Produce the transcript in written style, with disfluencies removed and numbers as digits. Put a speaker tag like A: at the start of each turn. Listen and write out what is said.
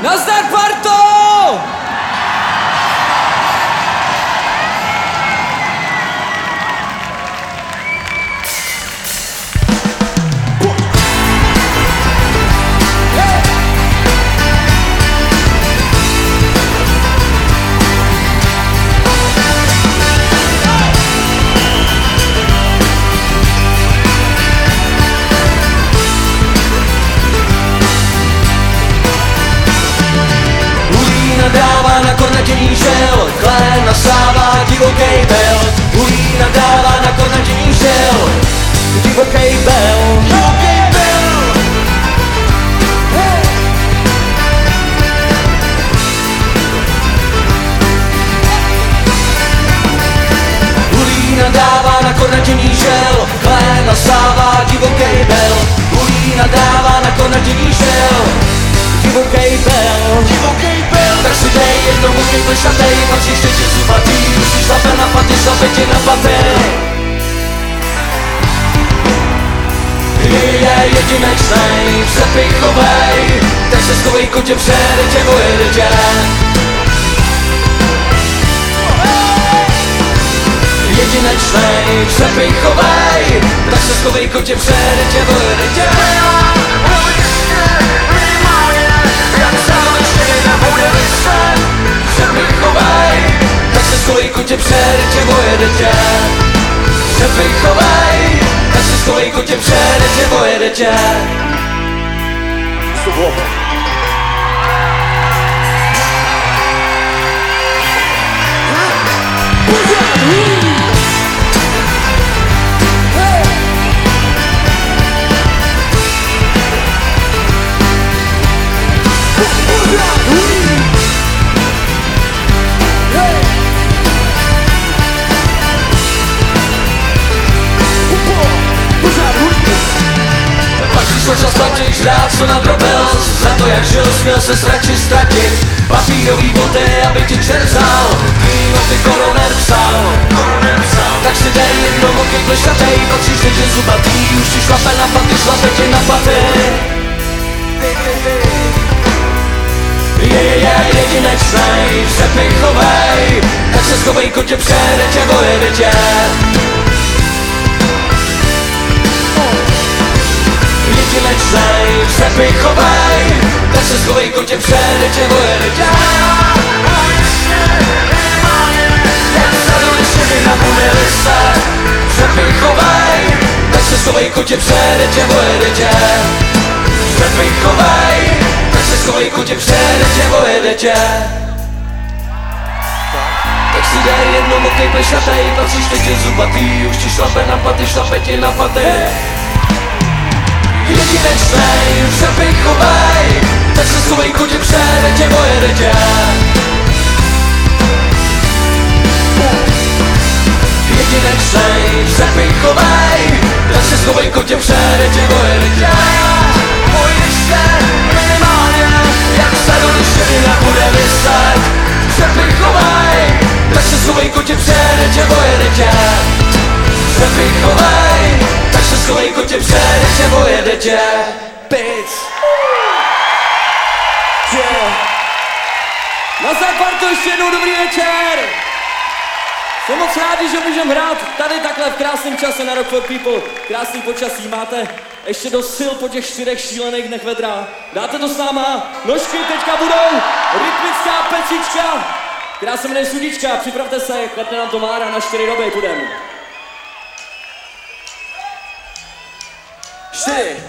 A: Nazdar, parto!
B: Nadává na kornatění žel, klén nasává divokej bel. Hulí nadává na kornatění žel, divokej bel. Divokej bel. Hey. Hulí nadává na kornatění žel, klén nasává divokej bel. Hulí nadává na kornatění žel, divokej bel. Divokej bel. Tak si dej jednou muky plešatej, patříš teď je zubatý, už si šlape na paty, šlape tě na paty. Je jedinečnej, přepichovej, tak se schovej kotě, přejede tě, vojede tě. Jedinečnej, přepichovej, tak se schovej kotě, přejede tě, vojede tě. Schovej kotě, přejede tě, vojede tě. Přepichovej, tak se schovej kotě, přejede tě, vojede tě. Co splatíš rád, co nadrobil, za to jak žil, směl se radši ztratit. Papírový boty, aby ti čert vzal, kýho ty koroner psal. Tak si dej jednou moky plešatej, patříš teď je zubatý, už ti šlape na paty, šlape tě na paty. Je jedinečnej, přepichovej, tak se schovej kotě, přejede tě, vojede tě. Jedinečnej, přepichovej, tak se schovej kotě, přejede tě, vojede tě. Jak vzadu lištěny na půdě lise, přepichovej, tak se schovej kotě, přejede tě, vojede tě. Přepichovej, tak se schovej kotě, přejede tě, vojede tě. Tak si dej jednou mokej plešatej, patříš teď je zubatý, už ti šlape na paty, šlape ti na paty. Jedinečnej, přepichovej, tak se schovej kotě, přejede tě, vojede tě. Jedinečnej, přepichovej, tak se schovej kotě, přejede tě, vojede tě. Pojdeš se minimálně, jak sadu lištěny na bude vyset. Přepichovej, tak se schovej kotě, přejede tě, vojede tě. Přepichovej, tak se schovej kotě, přejede tě, vojede tě. Pic.
A: Nazdar, parto, ještě jednou dobrý večer! Jsem moc rádi, že můžeme hrát tady takhle v krásném čase na Rock for People. Krásný počasí, máte ještě dost sil po těch 4 šílených dnech vedra. Dáte to s náma? Nožky teďka budou, rytmická pecička, která se jmenuje Sudička. Připravte se, klepne nám to Mára, na 4 doby půjdem.
B: 4.